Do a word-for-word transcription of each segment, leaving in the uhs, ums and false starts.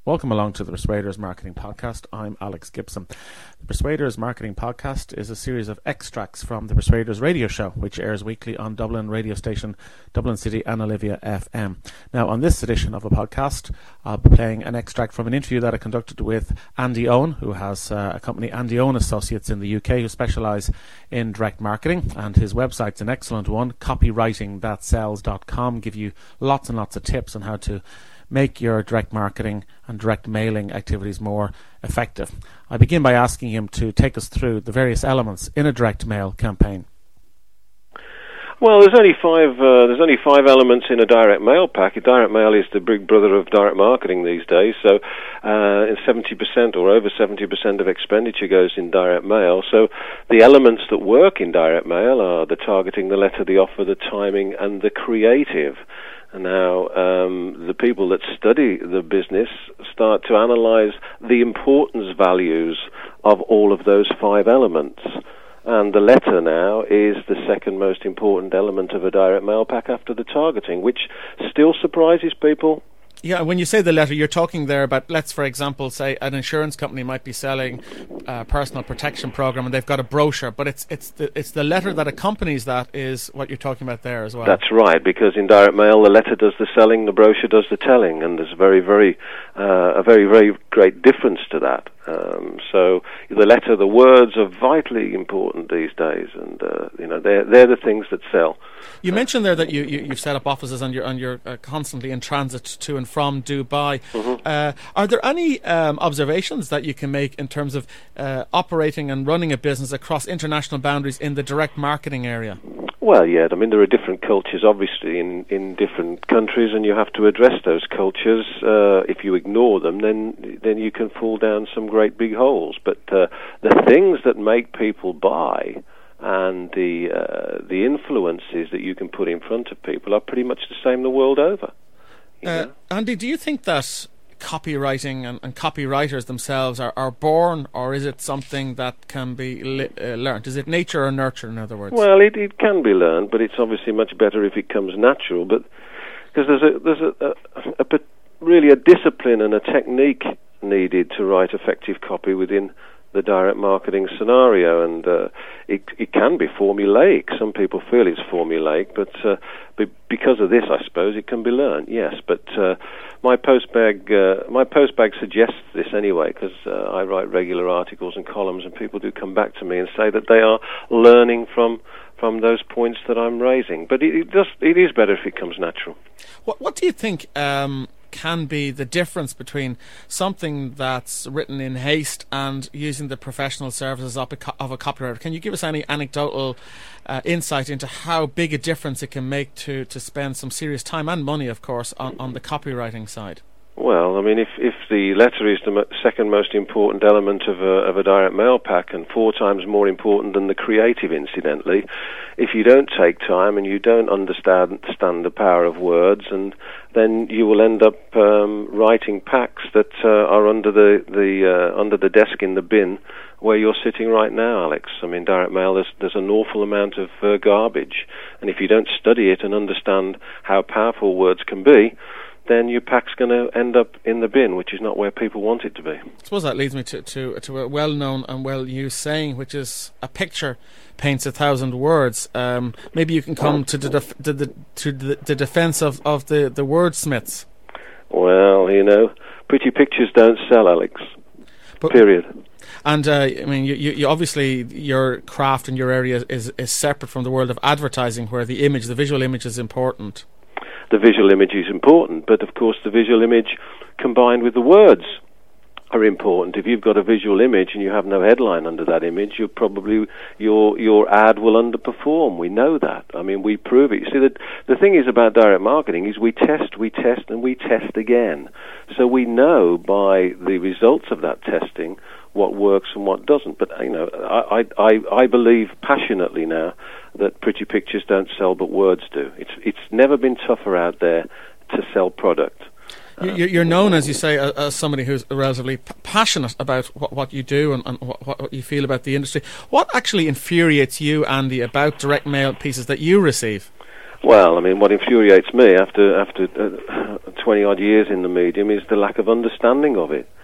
Welcome along to the Persuaders Marketing Podcast. I'm Alex Gibson. The Persuaders Marketing Podcast is a series of extracts from the Persuaders radio show, which airs weekly on Dublin radio station Dublin City and Olivia F M. Now, on this edition of a podcast, I'll be playing an extract from an interview that I conducted with Andy Owen, who has uh, a company, Andy Owen Associates in the U K, who specialise in direct marketing, and his website's an excellent one, copywriting that sells dot com, give you lots and lots of tips on how to make your direct marketing and direct mailing activities more effective. I begin by asking him to take us through the various elements in a direct mail campaign. Well, there's only five. Uh, there's only five elements in a direct mail pack. A direct mail is the big brother of direct marketing these days. So, uh, seventy percent or over seventy percent of expenditure goes in direct mail. So, the elements that work in direct mail are the targeting, the letter, the offer, the timing, and the creative. Now, um, the people that study the business start to analyze the importance values of all of those five elements. And the letter now is the second most important element of a direct mail pack after the targeting, which still surprises people. Yeah, when you say the letter, you're talking there about, let's, for example, say an insurance company might be selling a personal protection program and they've got a brochure, but it's it's the, it's the letter that accompanies that is what you're talking about there as well. That's right, because in direct mail, the letter does the selling, the brochure does the telling, and there's a very, very, uh, a very, very great difference to that. Um, so the letter, the words are vitally important these days, and uh, you know they're they're the things that sell. You mentioned there that you, you you've set up offices and you're and you're uh, constantly in transit to and from Dubai. Mm-hmm. Uh, are there any um, observations that you can make in terms of uh, operating and running a business across international boundaries in the direct marketing area? Well, yeah, I mean, there are different cultures, obviously, in, in different countries, and you have to address those cultures. Uh, if you ignore them, then then you can fall down some great big holes. But uh, the things that make people buy and the uh, the influences that you can put in front of people are pretty much the same the world over. Uh, Andy, do you think that copywriting and, and copywriters themselves are, are born, or is it something that can be li- uh, learned? Is it nature or nurture, in other words? Well, it, it can be learned, but it's obviously much better if it comes natural. But because there's a there's a, a, a, a really a discipline and a technique needed to write effective copy within the direct marketing scenario, and uh, it, it can be formulaic. Some people feel it's formulaic, but uh, be, because of this, I suppose, it can be learned, yes. But uh, my postbag uh, my postbag suggests this anyway, because uh, I write regular articles and columns, and people do come back to me and say that they are learning from from those points that I'm raising. But it, it, does, it is better if it comes natural. What, what do you think Um can be the difference between something that's written in haste and using the professional services of a, co- of a copywriter? Can you give us any anecdotal uh, insight into how big a difference it can make to, to spend some serious time and money, of course, on, on the copywriting side? Well, I mean, if if the letter is the mo- second most important element of a of a direct mail pack, and four times more important than the creative, incidentally, if you don't take time and you don't understand, understand the power of words, and then you will end up um, writing packs that uh, are under the the uh, under the desk in the bin where you're sitting right now, Alex. I mean, direct mail, there's there's an awful amount of uh, garbage, and if you don't study it and understand how powerful words can be, then your pack's going to end up in the bin, which is not where people want it to be. I suppose that leads me to, to, to a well-known and well-used saying, which is, a picture paints a thousand words. Um, maybe you can come to the def- to the, to the, the defence of, of the, the wordsmiths. Well, you know, pretty pictures don't sell, Alex. But, Period. And, uh, I mean, you, you obviously, your craft and your area is, is separate from the world of advertising, where the image, the visual image is important. The visual image is important, but of course the visual image combined with the words are important. If you've got a visual image and you have no headline under that image, you're probably your your ad will underperform. We know that. I mean, we prove it. You see, the the thing is about direct marketing is we test, we test, and we test again. So we know by the results of that testing what works and what doesn't. But you know, I I I believe passionately now that pretty pictures don't sell, but words do. It's it's never been tougher out there to sell product. Uh, You're known, as you say, as somebody who's relatively p- passionate about what, what you do and, and what, what you feel about the industry. What actually infuriates you, Andy, about direct mail pieces that you receive? Well, I mean, what infuriates me after after uh, twenty odd years in the medium is the lack of understanding of it.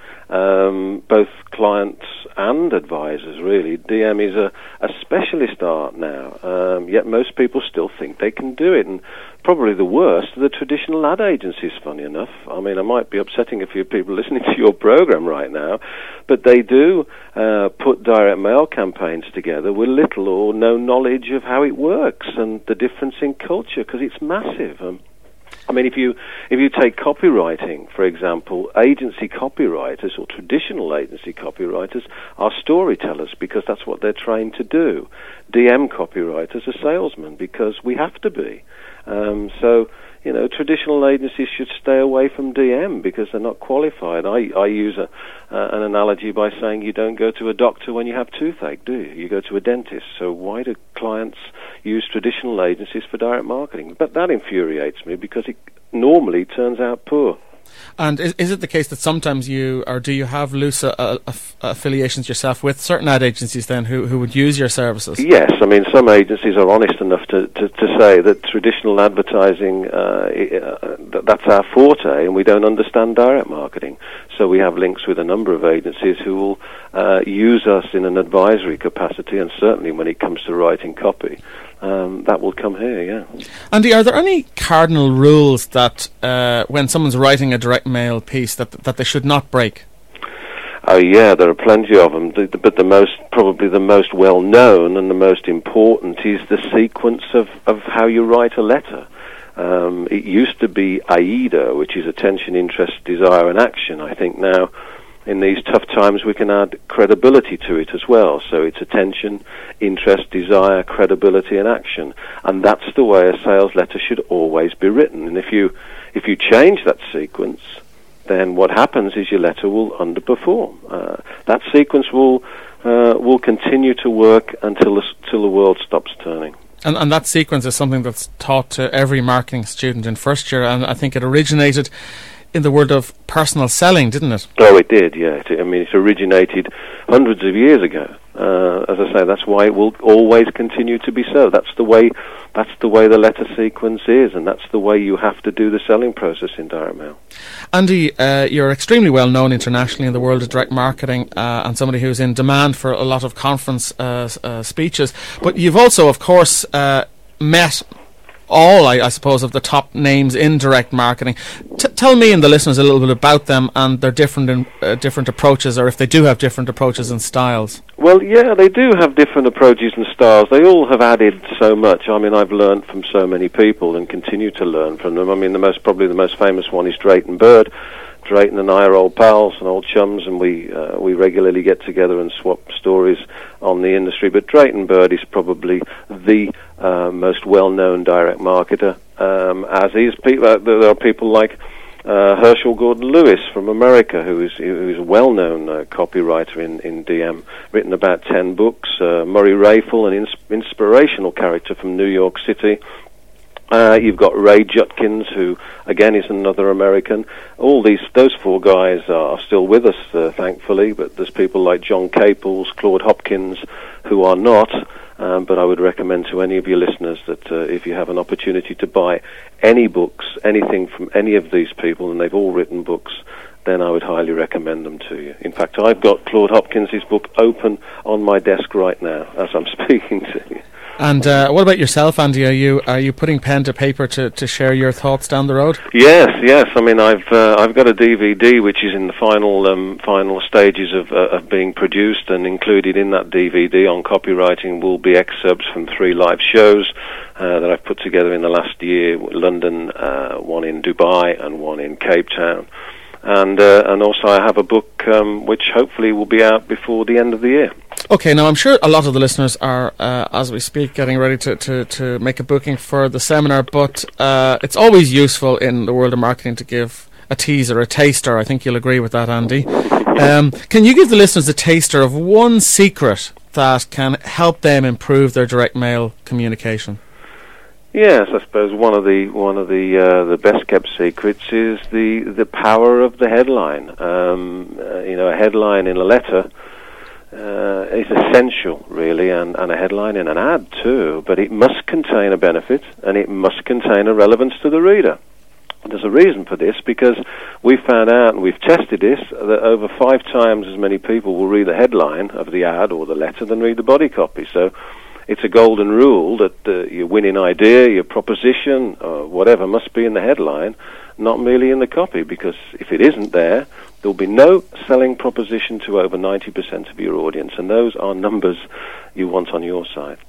Um, both clients and advisors, really. D M is a, a specialist art now, um, yet most people still think they can do it. And probably the worst are the traditional ad agencies, funny enough. I mean, I might be upsetting a few people listening to your program right now, but they do uh, put direct mail campaigns together with little or no knowledge of how it works and the difference in culture, because it's massive. Um, I mean, if you if you take copywriting, for example, agency copywriters or traditional agency copywriters are storytellers because that's what they're trained to do. D M copywriters are salesmen because we have to be. Um, so, you know, traditional agencies should stay away from D M because they're not qualified. I, I use a, uh, an analogy by saying you don't go to a doctor when you have toothache, do you? You go to a dentist. So why do clients use traditional agencies for direct marketing? But that infuriates me because it normally turns out poor. And is, is it the case that sometimes you, or do you have loose uh, uh, affiliations yourself with certain ad agencies then who, who would use your services? Yes, I mean, some agencies are honest enough to, to, to say that traditional advertising, uh, uh, that's our forte, and we don't understand direct marketing. So we have links with a number of agencies who will uh, use us in an advisory capacity, and certainly when it comes to writing copy. Um, that will come here, yeah. Andy, are there any cardinal rules that uh, when someone's writing a direct mail piece that that they should not break? Oh yeah, there are plenty of them, the, the, but the most, probably the most well known and the most important is the sequence of, of how you write a letter. Um, it used to be AIDA, which is attention, interest, desire and action. I think now in these tough times we can add credibility to it as well. So it's attention, interest, desire, credibility and action. And that's the way a sales letter should always be written. And if you if you change that sequence, then what happens is your letter will underperform. Uh, that sequence will uh, will continue to work until the, until the world stops turning. And, and that sequence is something that's taught to every marketing student in first year, and I think it originated in the world of personal selling, didn't it? Oh, it did, yeah. It, I mean, it originated hundreds of years ago. Uh, as I say, that's why it will always continue to be so. That's the way. That's the way the letter sequence is, and that's the way you have to do the selling process in direct mail. Andy, uh, you're extremely well known internationally in the world of direct marketing, uh, and somebody who's in demand for a lot of conference uh, uh, speeches. But you've also, of course, uh, met all, I, I suppose, of the top names in direct marketing. T- tell me and the listeners a little bit about them and their different in, uh, different approaches, or if they do have different approaches and styles. Well, yeah, they do have different approaches and styles. They all have added so much. I mean, I've learned from so many people and continue to learn from them. I mean, the most probably the most famous one is Drayton Bird. Drayton and I are old pals and old chums, and we uh, we regularly get together and swap stories on the industry. But Drayton Bird is probably the uh, most well-known direct marketer, um, as is people. Uh, there are people like uh, Herschel Gordon Lewis from America, who is who is a well-known uh, copywriter in, in D M, written about ten books. Uh, Murray Rayful, an ins- inspirational character from New York City. Uh, you've got Ray Judkins, who again is another American. All these, those four guys are still with us, uh, thankfully. But there's people like John Caples, Claude Hopkins, who are not. Um, but I would recommend to any of your listeners that uh, if you have an opportunity to buy any books, anything from any of these people, and they've all written books, then I would highly recommend them to you. In fact, I've got Claude Hopkins' book open on my desk right now as I'm speaking to you. And uh, what about yourself, Andy? Are you are you putting pen to paper to, to share your thoughts down the road? Yes, yes. I mean, I've uh, I've got a D V D which is in the final um, final stages of uh, of being produced, and included in that D V D on copywriting will be excerpts from three live shows uh, that I've put together in the last year: London, uh, one in Dubai, and one in Cape Town. And uh, and also I have a book um, which hopefully will be out before the end of the year. Okay, now I'm sure a lot of the listeners are, uh, as we speak, getting ready to, to, to make a booking for the seminar, but uh, it's always useful in the world of marketing to give a teaser, a taster. I think you'll agree with that, Andy. Um, can you give the listeners a taster of one secret that can help them improve their direct mail communication? Yes, I suppose one of the one of the uh, the best kept secrets is the the power of the headline. Um, uh, you know, a headline in a letter uh, is essential, really, and, and a headline in an ad too, but it must contain a benefit and it must contain a relevance to the reader. There's a reason for this, because we've found out, and we've tested this, that over five times as many people will read the headline of the ad or the letter than read the body copy. So it's a golden rule that uh, your winning idea, your proposition, uh, whatever, must be in the headline, not merely in the copy, because if it isn't there, there'll be no selling proposition to over ninety percent of your audience, and those are numbers you want on your side.